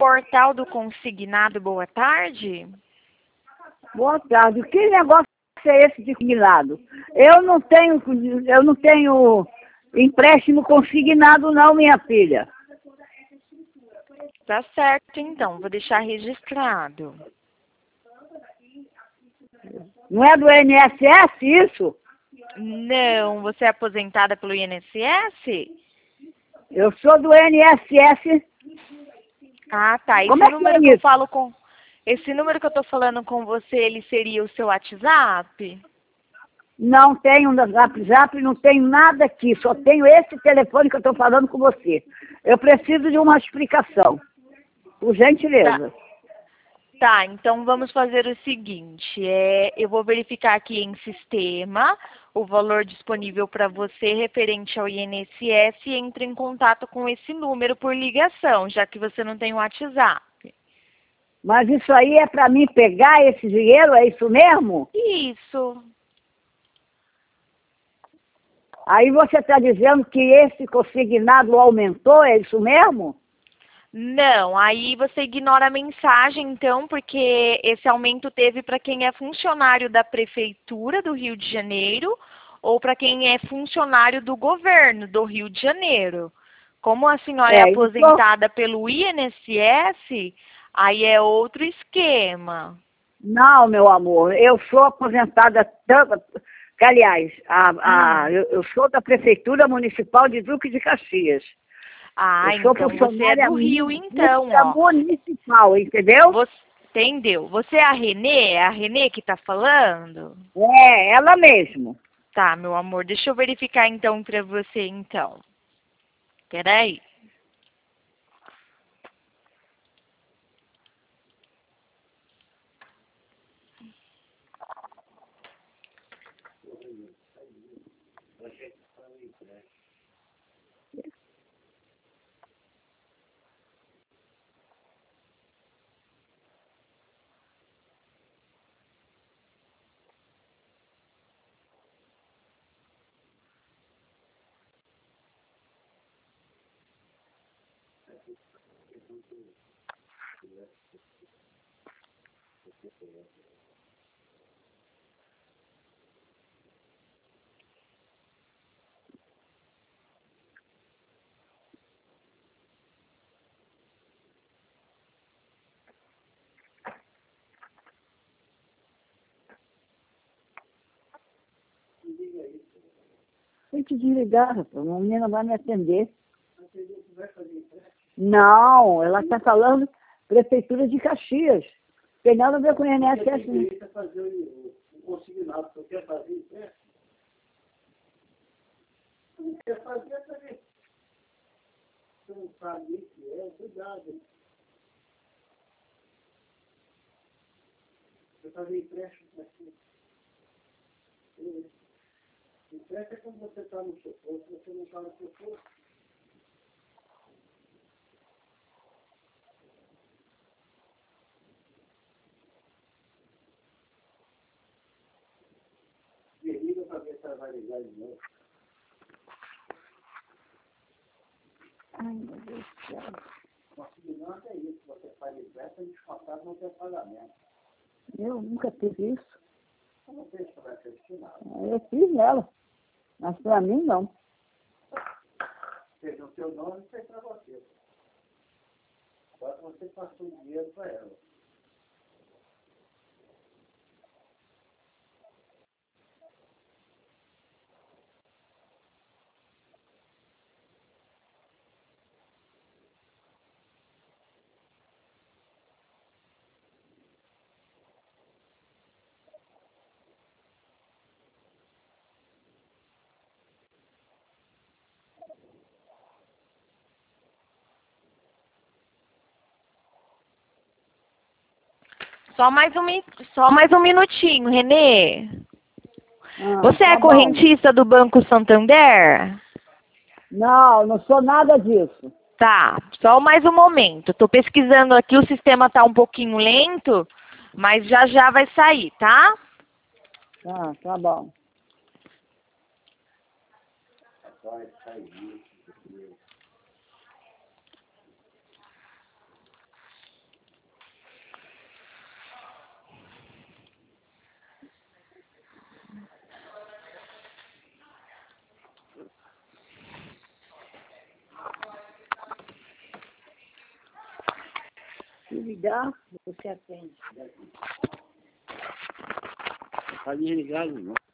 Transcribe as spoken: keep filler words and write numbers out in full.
portal do consignado, boa tarde. Boa tarde. Que negócio é esse de consignado? Eu não tenho, eu não tenho empréstimo consignado não, minha filha. Tá certo, então. Vou deixar registrado. Não é do I N S S isso? Não. Você é aposentada pelo I N S S? Eu sou do I N S S. Ah, tá. Esse Como é que número é que eu isso? falo com... Esse número que eu tô falando com você, ele seria o seu WhatsApp? Não tenho no Zap Zap, não tenho nada aqui. Só tenho esse telefone que eu estou falando com você. Eu preciso de uma explicação. Por gentileza. Tá. Tá, então vamos fazer o seguinte, é, eu vou verificar aqui em sistema o valor disponível para você referente ao I N S S e entre em contato com esse número por ligação, já que você não tem o WhatsApp. Mas isso aí é para mim pegar esse dinheiro, é isso mesmo? Isso. Aí você está dizendo que esse consignado aumentou, é isso mesmo? Não, aí você ignora a mensagem, então, porque esse aumento teve para quem é funcionário da Prefeitura do Rio de Janeiro ou para quem é funcionário do governo do Rio de Janeiro. Como a senhora é, É, aposentada então... pelo I N S S, aí é outro esquema. Não, meu amor, eu sou aposentada, que, aliás, a, a, Hum. eu, eu sou da Prefeitura Municipal de Duque de Caxias. Ah, eu sou então você é do Rio, então, ó. municipal, entendeu? Você, entendeu? Você é a Renê? É a Renê que tá falando? É, ela mesmo. Tá, meu amor, deixa eu verificar então pra você, então. Peraí. Tem que desligar, rapaz. A menina vai me atender. Não, ela está falando Prefeitura de Caxias. Tem nada a ver com o I N S S. Você quer fazer o consignado, você quer fazer empréstimo? Não quer fazer também. Você não sabe o que é, cuidado. Você fazer empréstimo aqui. Empréstimo é quando você está no seu corpo, você não está no seu corpo. Desliga para ver se ela vai ligar de novo. Ai, meu Deus do céu. Consignado é isso, você faz empréstimo, descontado não tem pagamento. Eu nunca fiz isso. Eu não fez para a Cristina? Eu fiz nela, mas para mim não. Fez o seu nome e fez para você. Agora você passou o dinheiro para ela. Só mais um, mi- só mais um minutinho, Renê. Ah, Você tá é correntista do Banco Santander? Não, não sou nada disso. Tá, só mais um momento. Estou pesquisando aqui, o sistema está um pouquinho lento, mas já já vai sair, tá? Tá, tá bom. Se ligar, você atende. Está desligado, não.